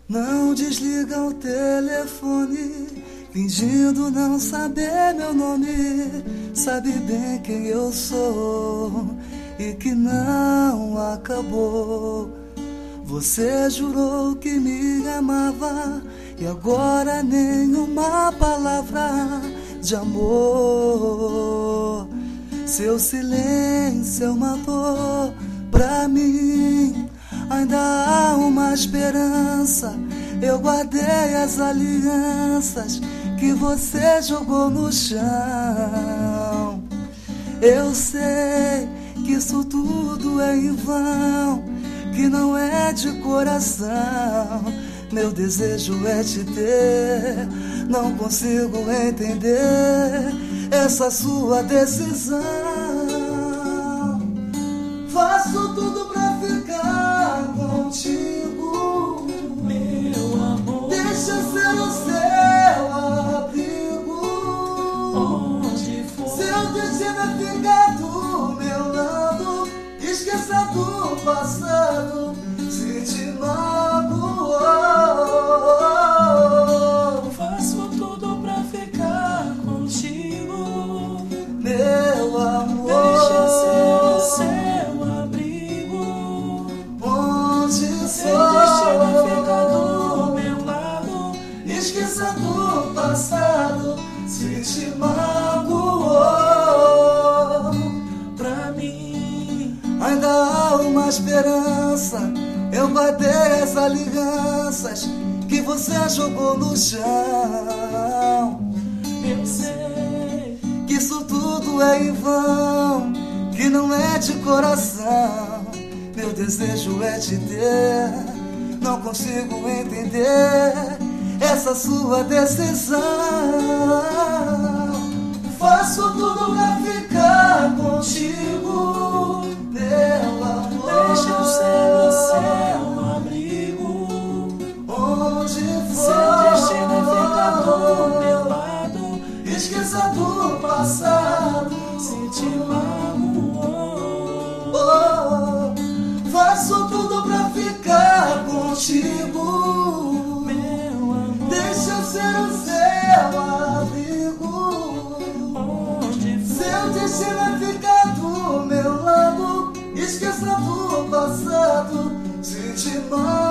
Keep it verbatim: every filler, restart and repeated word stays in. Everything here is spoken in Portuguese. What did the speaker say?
Não desliga o telefone, fingindo não saber meu nome. Sabe bem quem eu sou e que não acabou. Você jurou que me amava e agora nenhuma palavra de amor. Seu silêncio é uma dor pra mim. Ainda há uma esperança. Eu guardei as alianças que você jogou no chão. Eu sei que isso tudo é em vão, que não é de coração. Meu desejo é te ter, não consigo entender essa sua decisão. Faço tudo pra ficar contigo, meu amor. deixa ser o seu abrigo. Onde for, Seu destino é ficar do meu lado. Esqueça do passado, se te magoou. faço tudo pra ficar contigo, Meu amor, deixa ser o seu abrigo. onde Seu for, destino é ficar do meu lado. esqueça do passado, se te magoou. Pra mim, Ainda há uma esperança. Eu guardei as alianças que você jogou no chão. eu sei Que isso tudo é em vão, que não é de coração. Meu desejo é te ter, não consigo entender essa sua decisão. Faço tudo pra ficar contigo, meu amor. deixa eu ser o seu abrigo. Onde for, Seu destino é ficar do meu lado. esqueça do passado, Se te magoou, oh, faço tudo pra ficar contigo. meu amor. Deixa eu ser o seu abrigo. Onde for, Seu destino é ficar do meu lado. Esqueça do passado, se te magoou.